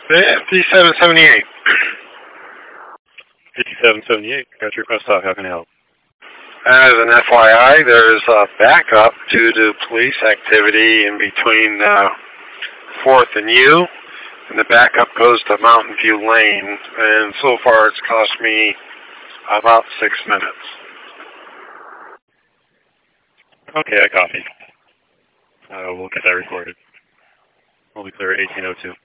5778. 5778. Got your request talk. How can I help? As an FYI, there's a backup due to police activity in between 4th and U, and the backup goes to Mountain View Lane, and so far it's cost me about 6 minutes. Okay, I copy. We'll get that recorded. We'll be clear at 1802.